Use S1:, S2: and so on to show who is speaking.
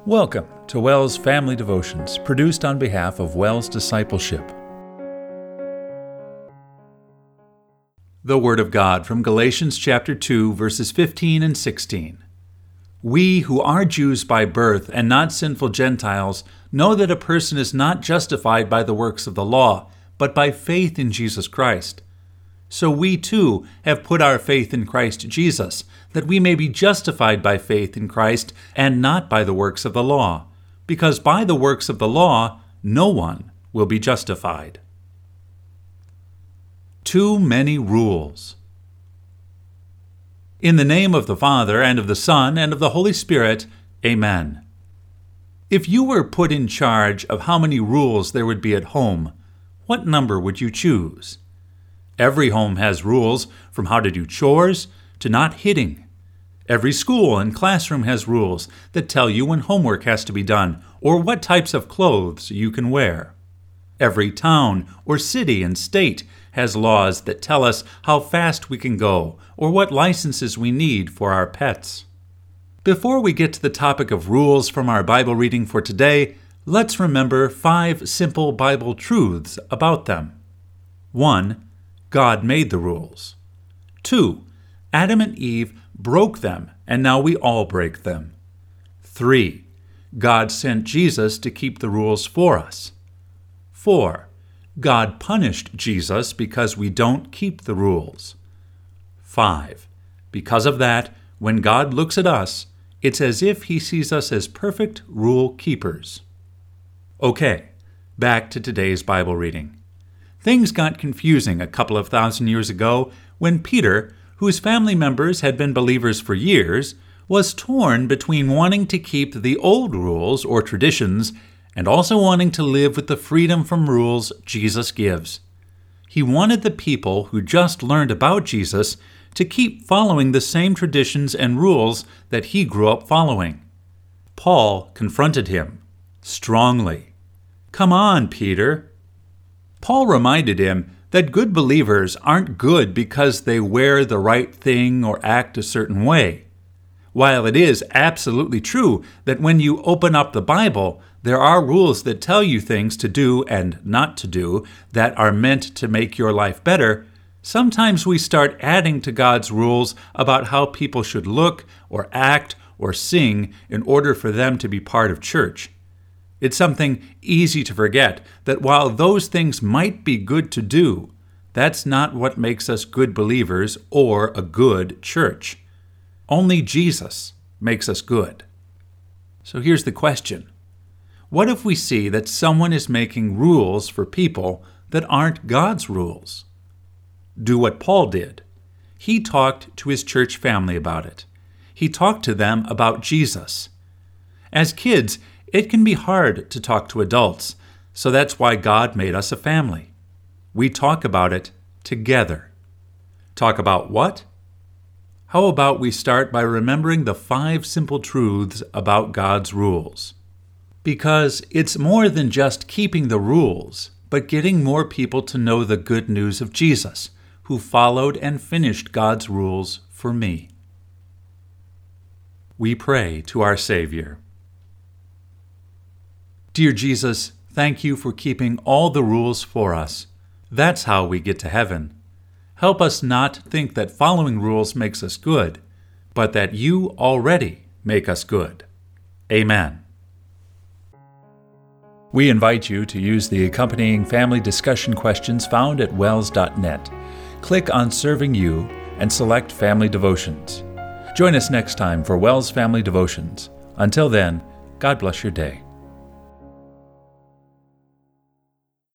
S1: Welcome to WELS Family Devotions, produced on behalf of WELS Discipleship. The Word of God from Galatians chapter 2, verses 15 and 16. We who are Jews by birth and not sinful Gentiles know that a person is not justified by the works of the law, but by faith in Jesus Christ. So we too have put our faith in Christ Jesus, that we may be justified by faith in Christ and not by the works of the law, because by the works of the law no one will be justified. Too many rules. In the name of the Father, and of the Son, and of the Holy Spirit, Amen. If you were put in charge of how many rules there would be at home, what number would you choose? Every home has rules, from how to do chores to not hitting. Every school and classroom has rules that tell you when homework has to be done or what types of clothes you can wear. Every town or city and state has laws that tell us how fast we can go or what licenses we need for our pets. Before we get to the topic of rules from our Bible reading for today, let's remember 5 simple Bible truths about them. 1. God made the rules. 2. Adam and Eve broke them, and now we all break them. 3. God sent Jesus to keep the rules for us. 4. God punished Jesus because we don't keep the rules. 5. Because of that, when God looks at us, it's as if he sees us as perfect rule keepers. Okay, back to today's Bible reading. Things got confusing a couple of thousand years ago when Peter, whose family members had been believers for years, was torn between wanting to keep the old rules or traditions and also wanting to live with the freedom from rules Jesus gives. He wanted the people who just learned about Jesus to keep following the same traditions and rules that he grew up following. Paul confronted him strongly. "Come on, Peter." Paul reminded him that good believers aren't good because they wear the right thing or act a certain way. While it is absolutely true that when you open up the Bible, there are rules that tell you things to do and not to do that are meant to make your life better, sometimes we start adding to God's rules about how people should look or act or sing in order for them to be part of church. It's something easy to forget that while those things might be good to do, that's not what makes us good believers or a good church. Only Jesus makes us good. So here's the question. What if we see that someone is making rules for people that aren't God's rules? Do what Paul did. He talked to his church family about it. He talked to them about Jesus. As kids, it can be hard to talk to adults, so that's why God made us a family. We talk about it together. Talk about what? How about we start by remembering the 5 simple truths about God's rules? Because it's more than just keeping the rules, but getting more people to know the good news of Jesus, who followed and finished God's rules for me. We pray to our Savior. Dear Jesus, thank you for keeping all the rules for us. That's how we get to heaven. Help us not think that following rules makes us good, but that you already make us good. Amen. We invite you to use the accompanying family discussion questions found at wels.net. Click on Serving You and select Family Devotions. Join us next time for WELS Family Devotions. Until then, God bless your day.